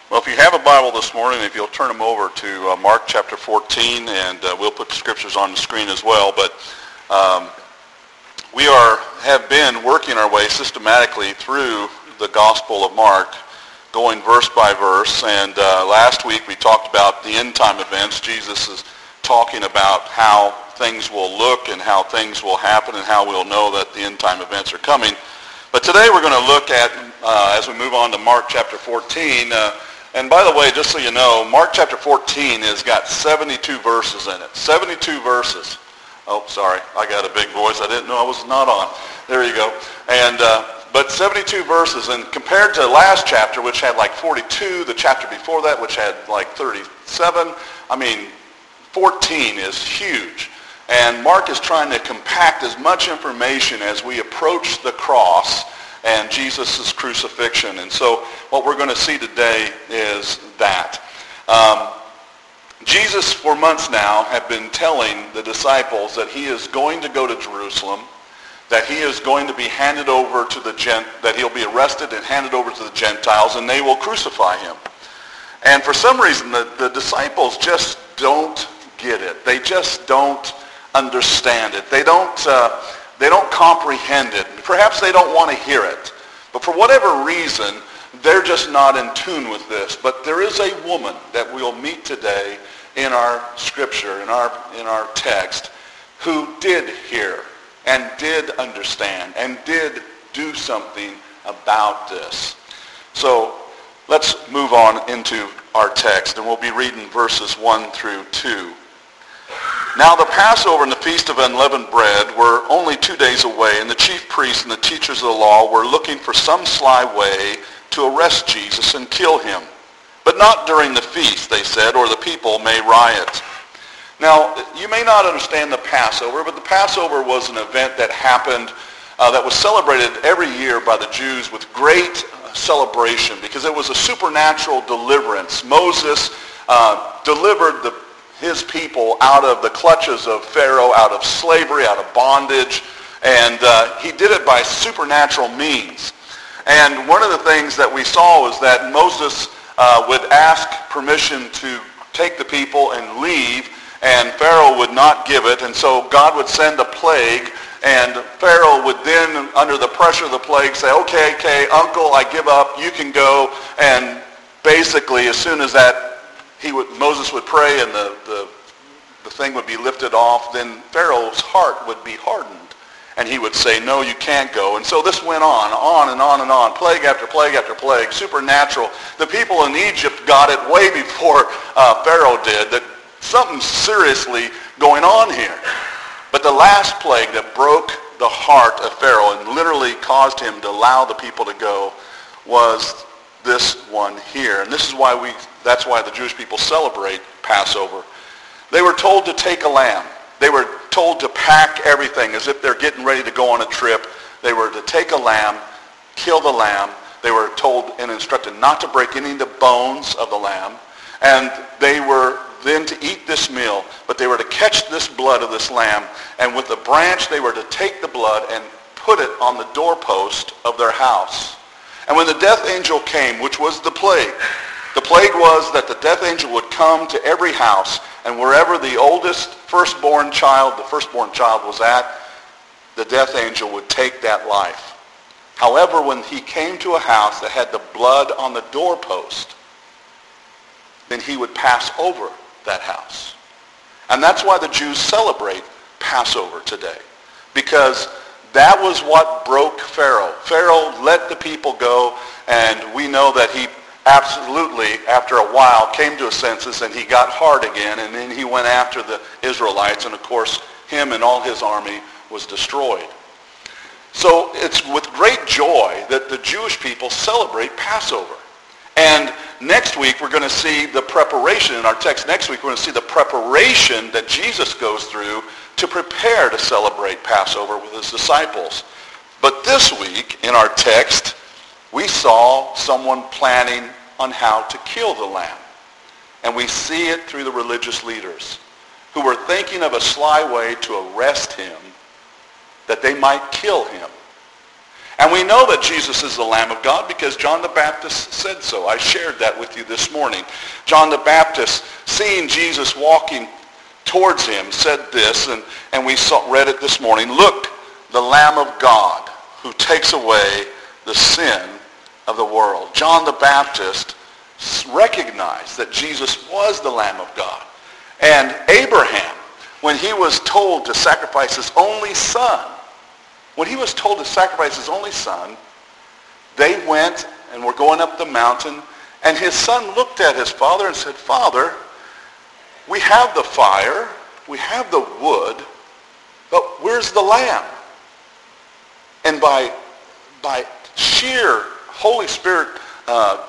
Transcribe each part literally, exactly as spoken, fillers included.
Well, if you have a Bible this morning, if you'll turn them over to uh, Mark chapter fourteen, and uh, we'll put the scriptures on the screen as well. But um, we are have been working our way systematically through the Gospel of Mark, going verse by verse. And uh, last week we talked about the end time events. Jesus is talking about how things will look and how things will happen and how we'll know that the end time events are coming. But today we're going to look at, uh, as we move on to Mark chapter fourteen, uh, and by the way, just so you know, Mark chapter fourteen has got seventy-two verses in it. seventy-two verses. Oh, sorry, I got a big voice. I didn't know I was not on. There you go. And uh, but seventy-two verses, and compared to last chapter, which had like forty-two, the chapter before that, which had like thirty-seven, I mean, fourteen is huge. And Mark is trying to compact as much information as we approach the cross and Jesus' crucifixion. And so what we're going to see today is that. Um, Jesus, for months now, had been telling the disciples that he is going to go to Jerusalem, that he is going to be handed over to the gent, that he'll be arrested and handed over to the Gentiles, and they will crucify him. And for some reason, the, the disciples just don't get it. They just don't understand it. They don't, uh, they don't comprehend it. Perhaps they don't want to hear it. But for whatever reason, they're just not in tune with this. But there is a woman that we'll meet today in our scripture, in our, in our text, who did hear and did understand and did do something about this. So let's move on into our text, and we'll be reading verses one through two. Now the Passover and the Feast of Unleavened Bread were only two days away, and the chief priests and the teachers of the law were looking for some sly way to arrest Jesus and kill him. But not during the feast, they said, or the people may riot. Now, you may not understand the Passover, but the Passover was an event that happened, uh, that was celebrated every year by the Jews with great uh, celebration, because it was a supernatural deliverance. Moses uh, delivered the his people out of the clutches of Pharaoh, out of slavery, out of bondage, and uh, he did it by supernatural means. And one of the things that we saw was that Moses uh, would ask permission to take the people and leave, and Pharaoh would not give it, and so God would send a plague, and Pharaoh would then, under the pressure of the plague, say, okay, okay, uncle, I give up, you can go, and basically as soon as that He would, Moses would pray and the, the, the thing would be lifted off, then Pharaoh's heart would be hardened. And he would say, no, you can't go. And so this went on, on and on and on, plague after plague after plague, supernatural. The people in Egypt got it way before uh, Pharaoh did, that something's seriously going on here. But the last plague that broke the heart of Pharaoh and literally caused him to allow the people to go was this one here. And this is why we, that's why the Jewish people celebrate Passover. They were told to take a lamb. They were told to pack everything as if they're getting ready to go on a trip. They were to take a lamb, kill the lamb. They were told and instructed not to break any of the bones of the lamb. And they were then to eat this meal, but they were to catch this blood of this lamb, and with a branch they were to take the blood and put it on the doorpost of their house. And when the death angel came, which was the plague, the plague was that the death angel would come to every house, and wherever the oldest firstborn child, the firstborn child was at, the death angel would take that life. However, when he came to a house that had the blood on the doorpost, then he would pass over that house. And that's why the Jews celebrate Passover today, because that was what broke Pharaoh. Pharaoh let the people go, and we know that he absolutely, after a while, came to a senses, and he got hard again, and then he went after the Israelites, and of course, him and all his army was destroyed. So it's with great joy that the Jewish people celebrate Passover. And next week, we're going to see the preparation. In our text next week, we're going to see the preparation that Jesus goes through to prepare to celebrate Passover with his disciples. But this week, in our text, we saw someone planning on how to kill the lamb. And we see it through the religious leaders who were thinking of a sly way to arrest him that they might kill him. And we know that Jesus is the Lamb of God because John the Baptist said so. I shared that with you this morning. John the Baptist, seeing Jesus walking towards him, said this, and, and we saw, read it this morning, "Look, the Lamb of God who takes away the sin of the world." John the Baptist recognized that Jesus was the Lamb of God. And Abraham, when he was told to sacrifice his only son, when he was told to sacrifice his only son, they went and were going up the mountain, and his son looked at his father and said, "Father, we have the fire, we have the wood, but where's the lamb?" And by, by sheer Holy Spirit uh,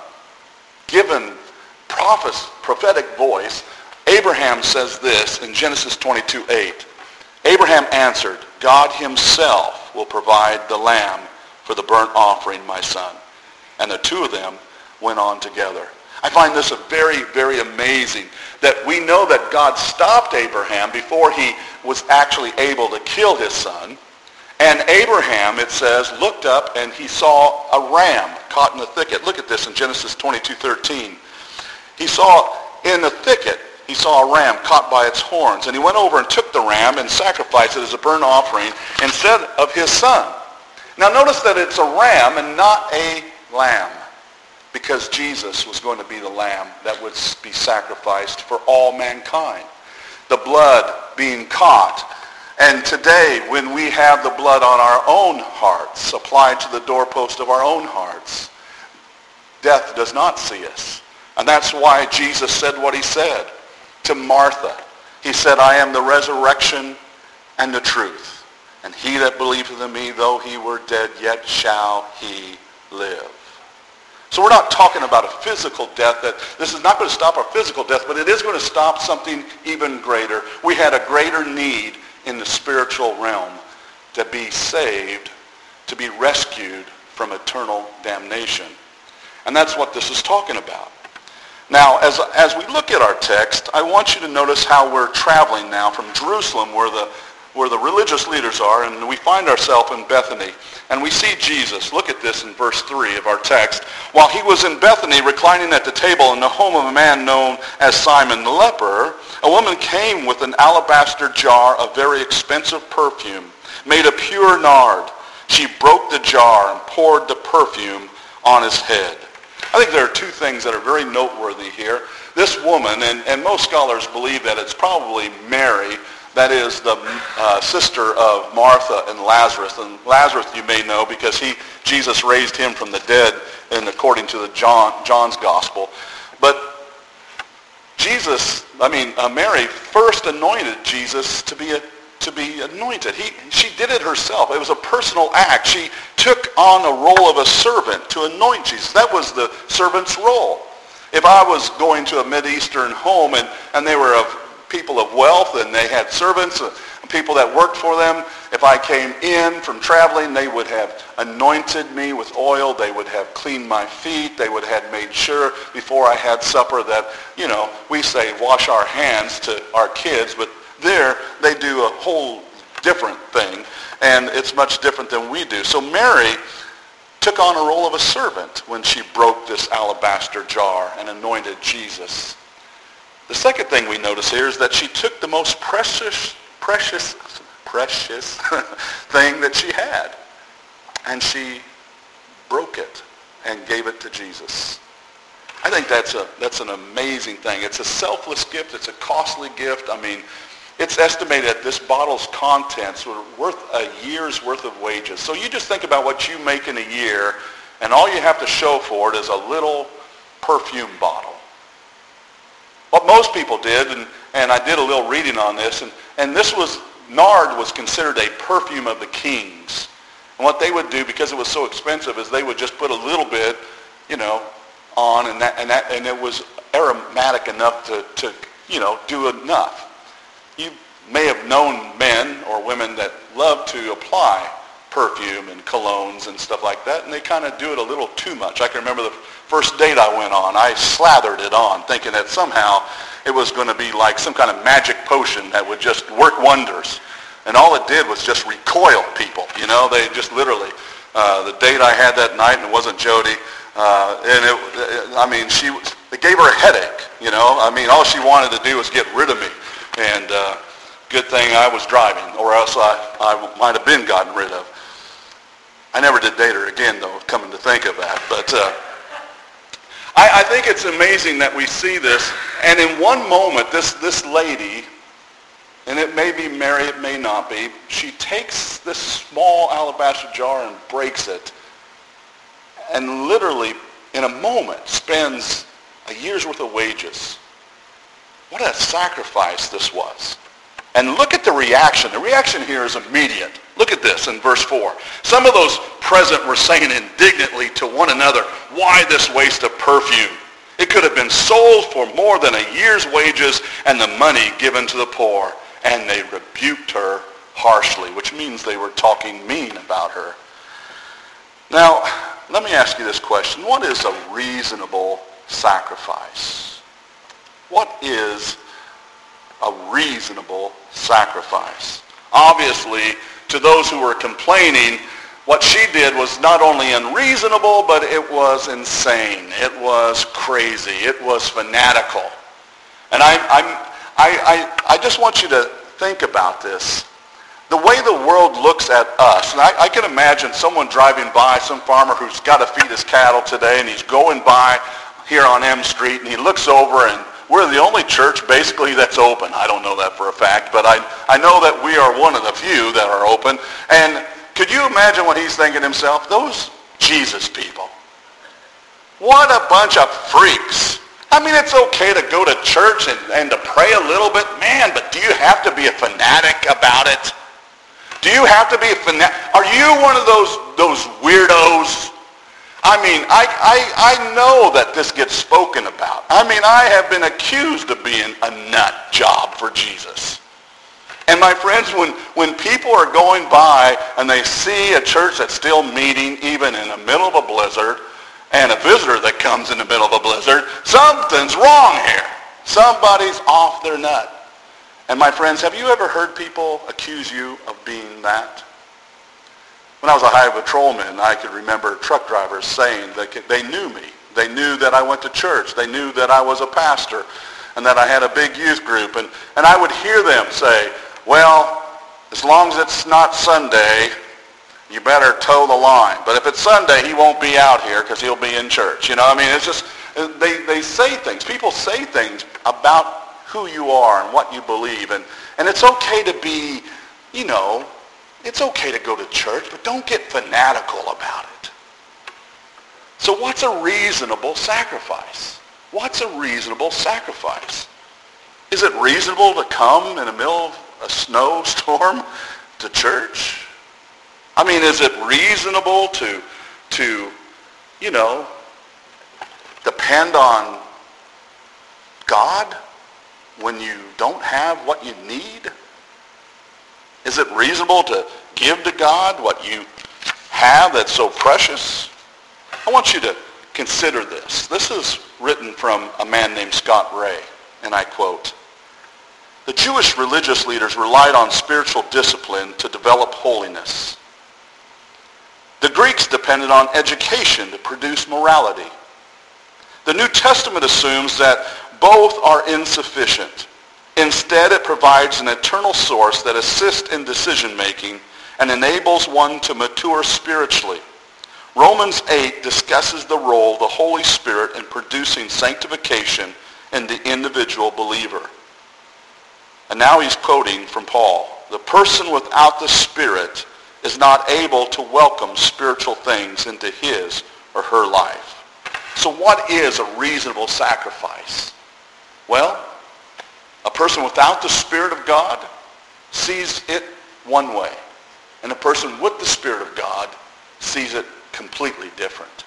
given prophes- prophetic voice, Abraham says this in Genesis twenty-two eight. Abraham answered, "God himself will provide the lamb for the burnt offering, my son." And the two of them went on together. I find this a very, very amazing that we know that God stopped Abraham before he was actually able to kill his son. And Abraham, it says, looked up and he saw a ram caught in the thicket. Look at this in Genesis twenty-two thirteen. He saw in the thicket, he saw a ram caught by its horns. And he went over and took the ram and sacrificed it as a burnt offering instead of his son. Now notice that it's a ram and not a lamb, because Jesus was going to be the lamb that would be sacrificed for all mankind. The blood being caught. And today, when we have the blood on our own hearts, applied to the doorpost of our own hearts, death does not see us. And that's why Jesus said what he said to Martha. He said, "I am the resurrection and the truth. And he that believeth in me, though he were dead, yet shall he live." So we're not talking about a physical death. That this is not going to stop our physical death, but it is going to stop something even greater. We had a greater need in the spiritual realm to be saved, to be rescued from eternal damnation. And that's what this is talking about. Now, as, as we look at our text, I want you to notice how we're traveling now from Jerusalem, where the, where the religious leaders are, and we find ourselves in Bethany. And we see Jesus. Look at this in verse three of our text. "While he was in Bethany, reclining at the table in the home of a man known as Simon the leper, a woman came with an alabaster jar of very expensive perfume, made of pure nard. She broke the jar and poured the perfume on his head." I think there are two things that are very noteworthy here. This woman, and, and most scholars believe that it's probably Mary, that is the uh, sister of Martha and Lazarus. And Lazarus you may know because he Jesus raised him from the dead, and according to the John John's gospel. But Jesus, I mean uh, Mary first anointed Jesus to be a to be anointed. He she did it herself. It was a personal act. She took on a role of a servant to anoint Jesus. That was the servant's role. If I was going to a Mideastern home and, and they were of people of wealth and they had servants, uh, people that worked for them, if I came in from traveling, they would have anointed me with oil. They would have cleaned my feet. They would have made sure before I had supper that, you know, we say wash our hands to our kids, but there they do a whole different thing, and it's much different than we do. So Mary took on a role of a servant when she broke this alabaster jar and anointed Jesus. The second thing we notice here is that she took the most precious, precious, precious thing that she had, and she broke it and gave it to Jesus. I think that's a that's an amazing thing. It's a selfless gift. It's a costly gift. I mean, it's estimated that this bottle's contents were worth a year's worth of wages. So you just think about what you make in a year, and all you have to show for it is a little perfume bottle. What most people did, and, and I did a little reading on this, and, and this was, nard was considered a perfume of the kings. And what they would do, because it was so expensive, is they would just put a little bit, you know, on, and that, and that, and it was aromatic enough to, to, you know, do enough. You may have known men or women that love to apply perfume and colognes and stuff like that, and they kind of do it a little too much. I can remember the first date I went on, I slathered it on, thinking that somehow it was going to be like some kind of magic potion that would just work wonders. And all it did was just recoil people, you know, they just literally. uh, the date I had that night, and it wasn't Jody. Uh, and it, I mean, she, it gave her a headache, you know. I mean, all she wanted to do was get rid of me. And uh, good thing I was driving, or else I, I might have been gotten rid of. I never did date her again, though, coming to think of that. But uh, I, I think it's amazing that we see this. And in one moment, this, this lady, and it may be Mary, it may not be, she takes this small alabaster jar and breaks it, and literally, in a moment, spends a year's worth of wages. What a sacrifice this was. And look at the reaction. The reaction here is immediate. Look at this in verse four. Some of those present were saying indignantly to one another, "Why this waste of perfume? It could have been sold for more than a year's wages and the money given to the poor." And they rebuked her harshly, which means they were talking mean about her. Now, let me ask you this question. What is a reasonable sacrifice? What is a reasonable sacrifice? Obviously, to those who were complaining, what she did was not only unreasonable, but it was insane. It was crazy. It was fanatical. And I, I'm, I, I, I just want you to think about this. The way the world looks at us, and I, I can imagine someone driving by, some farmer who's got to feed his cattle today, and he's going by here on M Street, and he looks over, and we're the only church basically that's open. I don't know that for a fact, but I, I know that we are one of the few that are open. And could you imagine what he's thinking himself? Those Jesus people. What a bunch of freaks. I mean, it's okay to go to church and, and to pray a little bit, man, but do you have to be a fanatic about it? Do you have to be a fanatic? Are you one of those those weirdos? I mean, I, I, I know that this gets spoken about. I mean, I have been accused of being a nut job for Jesus. And my friends, when, when people are going by and they see a church that's still meeting even in the middle of a blizzard, and a visitor that comes in the middle of a blizzard, something's wrong here. Somebody's off their nut. And my friends, have you ever heard people accuse you of being that? When I was a highway patrolman, I could remember truck drivers saying that they knew me. They knew that I went to church. They knew that I was a pastor and that I had a big youth group. And, and I would hear them say, well, as long as it's not Sunday, you better toe the line. But if it's Sunday, he won't be out here because he'll be in church. You know, I mean, it's just, they, they say things. People say things about who you are and what you believe. And, and it's okay to be, you know, it's okay to go to church, but don't get fanatical about it. So what's a reasonable sacrifice? What's a reasonable sacrifice? Is it reasonable to come in the middle of a snowstorm to church? I mean, is it reasonable to, to, you know, depend on God when you don't have what you need? Is it reasonable to give to God what you have that's so precious? I want you to consider this. This is written from a man named Scott Ray, and I quote, "The Jewish religious leaders relied on spiritual discipline to develop holiness. The Greeks depended on education to produce morality. The New Testament assumes that both are insufficient. Instead, it provides an eternal source that assists in decision-making and enables one to mature spiritually. Romans eight discusses the role of the Holy Spirit in producing sanctification in the individual believer." And now he's quoting from Paul. "The person without the Spirit is not able to welcome spiritual things into his or her life." So what is a reasonable sacrifice? Well, a person without the Spirit of God sees it one way, and a person with the Spirit of God sees it completely different.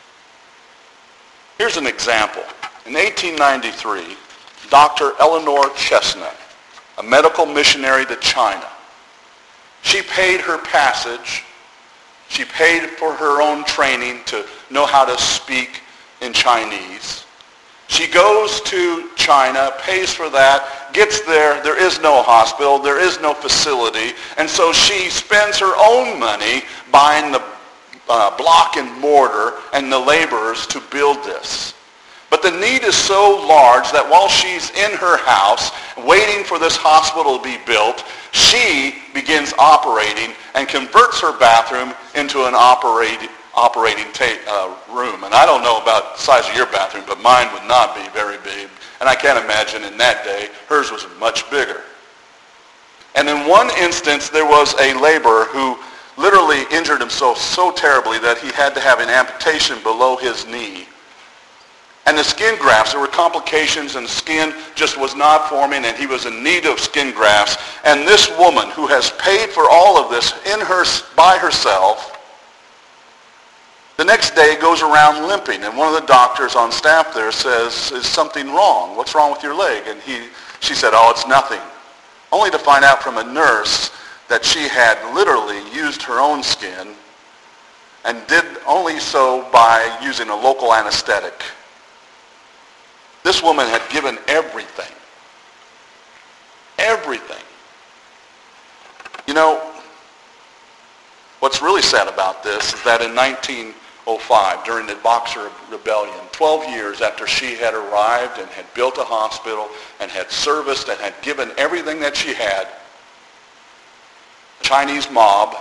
Here's an example. In eighteen ninety-three, Doctor Eleanor Chestnut, a medical missionary to China, she paid her passage. She paid for her own training to know how to speak in Chinese. She goes to China, pays for that, gets there, there is no hospital, there is no facility, and so she spends her own money buying the uh, block and mortar and the laborers to build this. But the need is so large that while she's in her house waiting for this hospital to be built, she begins operating and converts her bathroom into an operating operating ta- uh, room. And I don't know about the size of your bathroom, but mine would not be very big. And I can't imagine in that day, hers was much bigger. And in one instance, there was a laborer who literally injured himself so terribly that he had to have an amputation below his knee. And the skin grafts, there were complications and the skin just was not forming and he was in need of skin grafts. And this woman who has paid for all of this in her, by herself, the next day goes around limping. And one of the doctors on staff there says, is something wrong? What's wrong with your leg? And he, she said, oh, it's nothing. Only to find out from a nurse that she had literally used her own skin and did only so by using a local anesthetic. This woman had given everything. Everything. You know, what's really sad about this is that in nineteen oh five, during the Boxer Rebellion, twelve years after she had arrived and had built a hospital and had serviced and had given everything that she had, the Chinese mob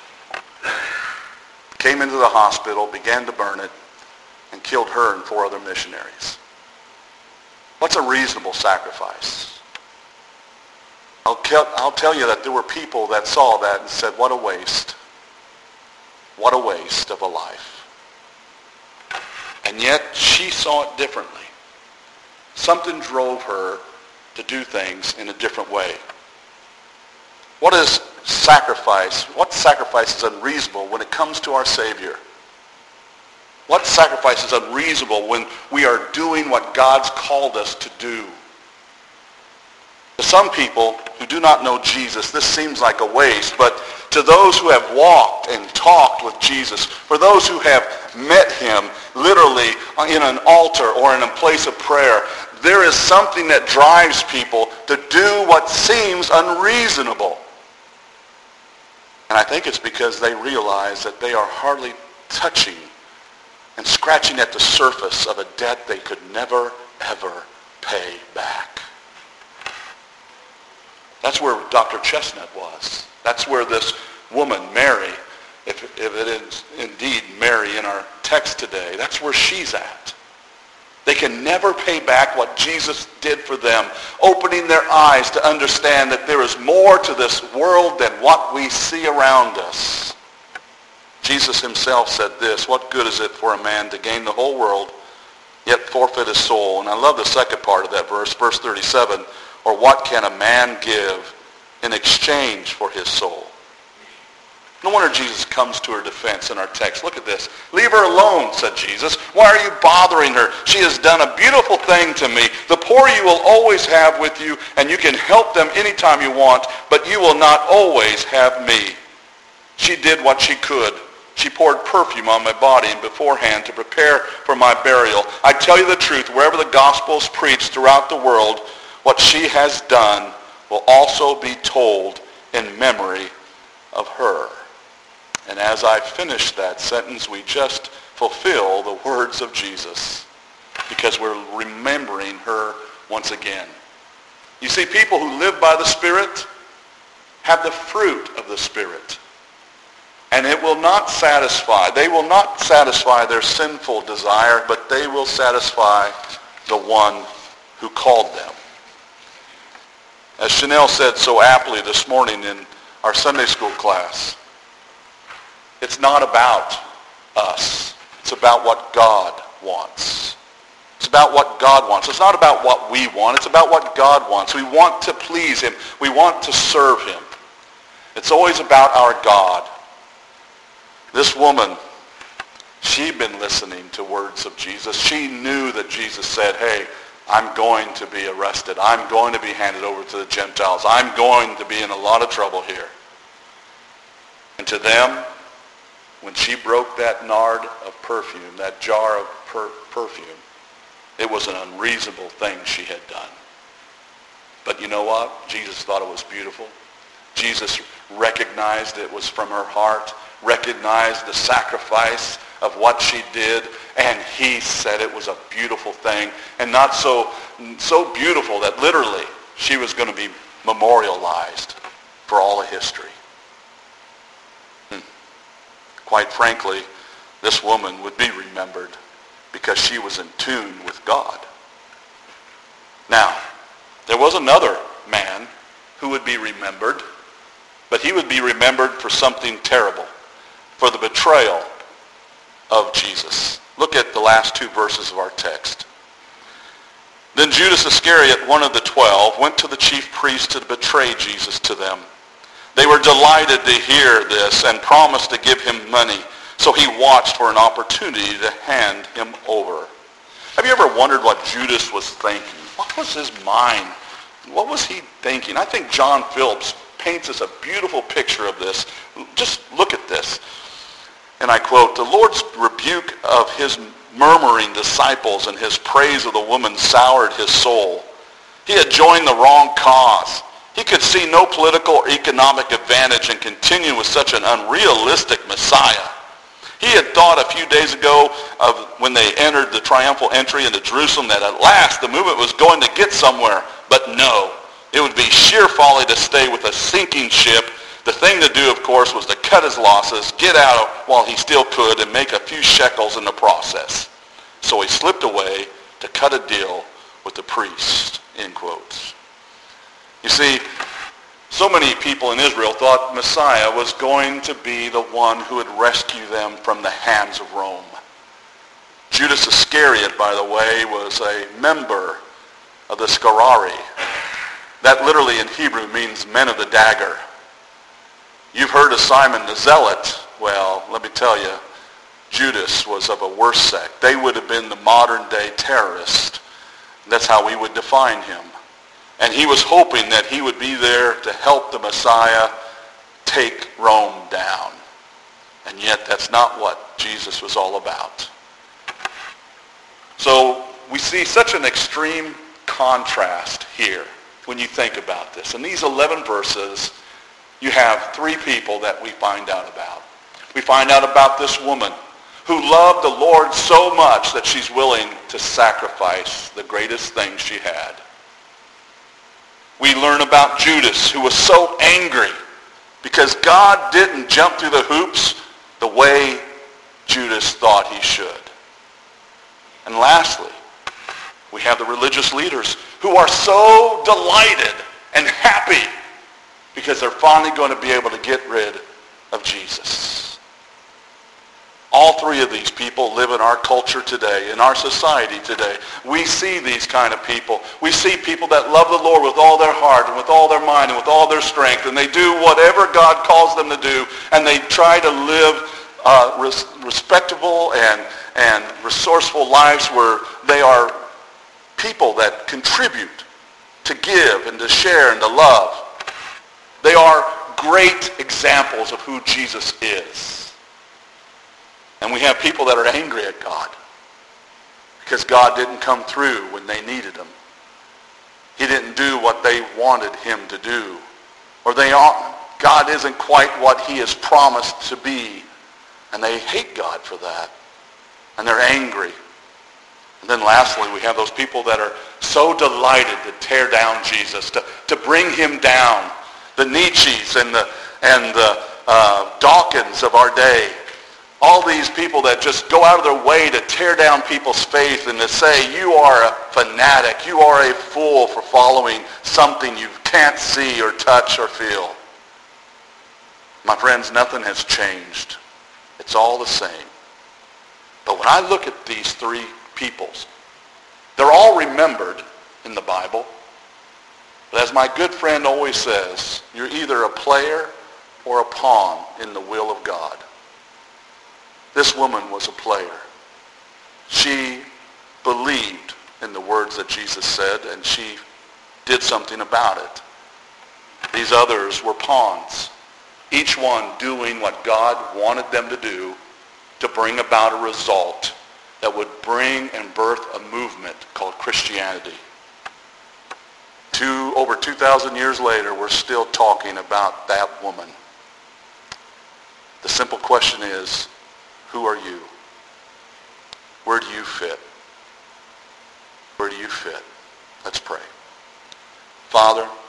came into the hospital, began to burn it, and killed her and four other missionaries. What's a reasonable sacrifice? I'll, I'll tell you that there were people that saw that and said, what a waste. What a waste of a life. And yet she saw it differently. Something drove her to do things in a different way. What is sacrifice? What sacrifice is unreasonable when it comes to our Savior? What sacrifice is unreasonable when we are doing what God's called us to do? To some people who do not know Jesus, this seems like a waste, but to those who have walked and talked with Jesus, for those who have met him literally in an altar or in a place of prayer, there is something that drives people to do what seems unreasonable. And I think it's because they realize that they are hardly touching and scratching at the surface of a debt they could never, ever pay back. That's where Doctor Chestnut was. That's where this woman, Mary, if, if it is indeed Mary in our text today, that's where she's at. They can never pay back what Jesus did for them, opening their eyes to understand that there is more to this world than what we see around us. Jesus himself said this, what good is it for a man to gain the whole world, yet forfeit his soul? And I love the second part of that verse, verse thirty-seven, or what can a man give in exchange for his soul? No wonder Jesus comes to her defense in our text. Look at this. Leave her alone, said Jesus. Why are you bothering her? She has done a beautiful thing to me. The poor you will always have with you, and you can help them anytime you want, but you will not always have me. She did what she could. She poured perfume on my body beforehand to prepare for my burial. I tell you the truth, wherever the gospel is preached throughout the world, what she has done will also be told in memory of her. And as I finish that sentence, we just fulfill the words of Jesus because we're remembering her once again. You see, people who live by the Spirit have the fruit of the Spirit. And it will not satisfy. They will not satisfy their sinful desire, but they will satisfy the one who called them. As Chanel said so aptly this morning in our Sunday school class, it's not about us. It's about what God wants. It's about what God wants. It's not about what we want. It's about what God wants. We want to please him. We want to serve him. It's always about our God. This woman, she'd been listening to words of Jesus. She knew that Jesus said, hey, I'm going to be arrested. I'm going to be handed over to the Gentiles. I'm going to be in a lot of trouble here. And to them, when she broke that nard of perfume, that jar of per- perfume, it was an unreasonable thing she had done. But you know what? Jesus thought it was beautiful. Jesus recognized it was from her heart, recognized the sacrifice of what she did, and he said it was a beautiful thing, and not so, so beautiful that literally she was going to be memorialized for all of history. Hmm. Quite frankly, this woman would be remembered because she was in tune with God. Now, there was another man who would be remembered, but he would be remembered for something terrible, for the betrayal of Jesus. Look at the last two verses of our text. Then Judas Iscariot, one of the twelve, went to the chief priests to betray Jesus to them. They were delighted to hear this and promised to give him money. So he watched for an opportunity to hand him over. Have you ever wondered what Judas was thinking? What was his mind? What was he thinking? I think John Phillips paints us a beautiful picture of this. Just look at this. And I quote, "The Lord's rebuke of his murmuring disciples and his praise of the woman soured his soul. He had joined the wrong cause. He could see no political or economic advantage in continuing with such an unrealistic Messiah. He had thought a few days ago of when they entered the triumphal entry into Jerusalem that at last the movement was going to get somewhere. But no, it would be sheer folly to stay with a sinking ship. The thing to do, of course, was to cut his losses, get out while he still could, and make a few shekels in the process. So he slipped away to cut a deal with the priest," end quotes. You see, so many people in Israel thought Messiah was going to be the one who would rescue them from the hands of Rome. Judas Iscariot, by the way, was a member of the Scarari. That literally in Hebrew means men of the dagger. You've heard of Simon the Zealot. Well, let me tell you, Judas was of a worse sect. They would have been the modern day terrorist. That's how we would define him. And he was hoping that he would be there to help the Messiah take Rome down. And yet that's not what Jesus was all about. So we see such an extreme contrast here when you think about this. In these eleven verses, you have three people that we find out about. We find out about this woman who loved the Lord so much that she's willing to sacrifice the greatest thing she had. We learn about Judas, who was so angry because God didn't jump through the hoops the way Judas thought he should. And lastly, we have the religious leaders who are so delighted and happy because they're finally going to be able to get rid of Jesus. All three of these people live in our culture today, in our society today. We see these kind of people. We see people that love the Lord with all their heart and with all their mind and with all their strength, and they do whatever God calls them to do, and they try to live uh, res- respectable and, and resourceful lives where they are people that contribute to give and to share and to love. They are great examples of who Jesus is. And we have people that are angry at God because God didn't come through when they needed him. He didn't do what they wanted him to do. Or they are, God isn't quite what he has promised to be. And they hate God for that. And they're angry. And then lastly, we have those people that are so delighted to tear down Jesus, to, to bring him down. The Nietzsches and the, and the uh, Dawkins of our day. All these people that just go out of their way to tear down people's faith and to say, you are a fanatic, you are a fool for following something you can't see or touch or feel. My friends, nothing has changed. It's all the same. But when I look at these three peoples, they're all remembered in the Bible. But as my good friend always says, you're either a player or a pawn in the will of God. This woman was a player. She believed in the words that Jesus said, and she did something about it. These others were pawns, each one doing what God wanted them to do to bring about a result that would bring and birth a movement called Christianity. Two, over two thousand years later, we're still talking about that woman. The simple question is, who are you? Where do you fit? Where do you fit? Let's pray. Father,